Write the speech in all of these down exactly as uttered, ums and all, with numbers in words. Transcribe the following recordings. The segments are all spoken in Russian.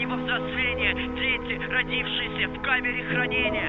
раннего взросления, дети, родившиеся в камере хранения.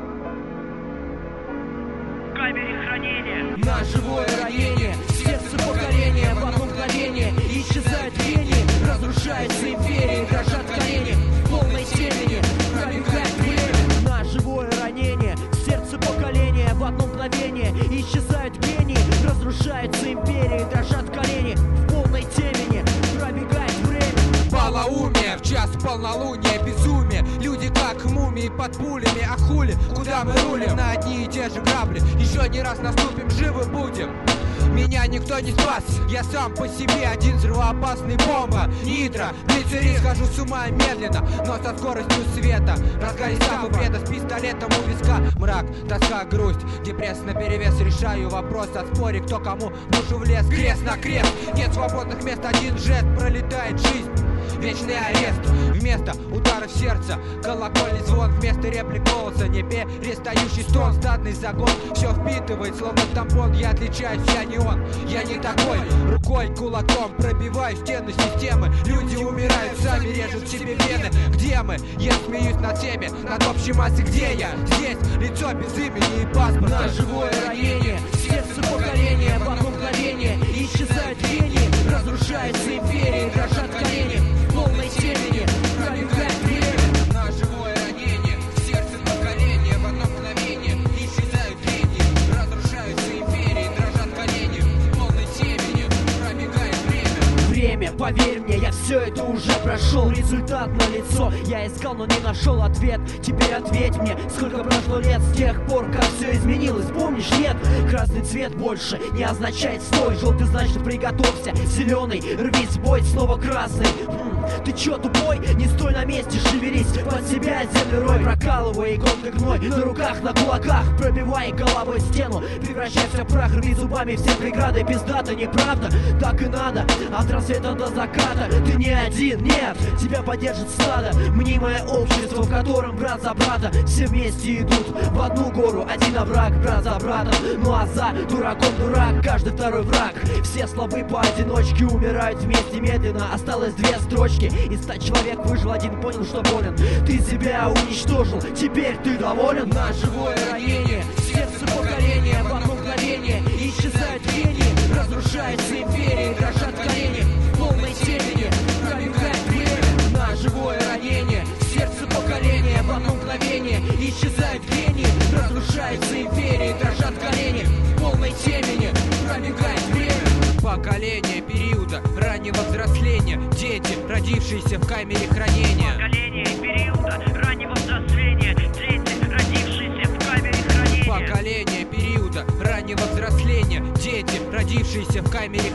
В камере хранения. На живое ранение, сердце поколения, в одно мгновение исчезают гении, разрушается империя, дрожат колени в полной темени, пробегает время. На живое ранение, сердце поколения, в одно мгновение исчезают гении, разрушается империя, дрожат колени в полной темени, пробегает время. Полоумие, в час полнолуния, безумие. Люди как мумии под пулями, а хули, куда мы рулим? На одни и те же грабли, еще не раз наступим, живы будем. Меня никто не спас, я сам по себе один взрывоопасный бомба. Нитро, глицерин, схожу с ума медленно, но со скоростью света. Разгони самый бреда с пистолетом у виска. Мрак, тоска, грусть, депресс наперевес. Решаю вопрос о споре, кто кому душу в лес. Крест на крест, нет свободных мест, один жест, пролетает жизнь. Вечный арест, вместо ударов сердца колокольный звон, вместо реплик голоса не перестающий стон. Стадный загон все впитывает, словно тампон. Я отличаюсь, я не он, я не такой. Рукой, кулаком пробиваю стены системы. Люди умирают, сами режут себе вены. Где мы? Я смеюсь над всеми, над общей массой. Где я? Здесь лицо без имени и паспорта. На живое ранение, сердце поколения, в одно мгновение исчезают гении, разрушается империя, дрожат колени в полной темени, пробегает время. На живое ранение, сердце поколения, в одно мгновение исчезают гении, разрушаются империи, дрожат колени в полной темени, пробегает время. Время, поверь мне, я все это уже прошел. Результат налицо, я искал, но не нашел ответ. Теперь ответь мне, сколько прошло лет с тех пор, как все изменилось. Помнишь, нет? Красный цвет больше не означает стой. Желтый значит приготовься, зеленый рвись в бой, снова красный. М-м, ты чё, тупой? Не стой на месте, шевелись, под себя землю рой. Прокалывай иголкой гной на руках, на кулаках, пробивай головой стену, превращайся в прах, рви зубами все преграды. Пиздата, неправда, так и надо. От рассвета до заката ты не один, нет, тебя поддержит стадо. Мнимое общество, в котором брат за брата все вместе идут в одну гору, один овраг, брат за братом. Ну а за дураком дурак, каждый второй враг. Все слабы поодиночке, умирают вместе медленно. Осталось две строчки, и ста человек выжил, один понял, что болен. Ты себя уничтожил, теперь ты доволен. На живое ранение, сердце поколения, в одно мгновение исчезают гении, разрушается империя, дрожат колени в полной темени, пробегает время. На живое ранение, сердце поколения, в одно мгновение исчезают гении, разрушается империя, дрожат колени в полной темени, пробегает время. Поколение периода раннего взросления, дети, родившиеся в камере хранения. Поколение периода раннего взросления, дети, родившиеся в камере хранения. Поколение периода раннего взросления, дети, родившиеся в камере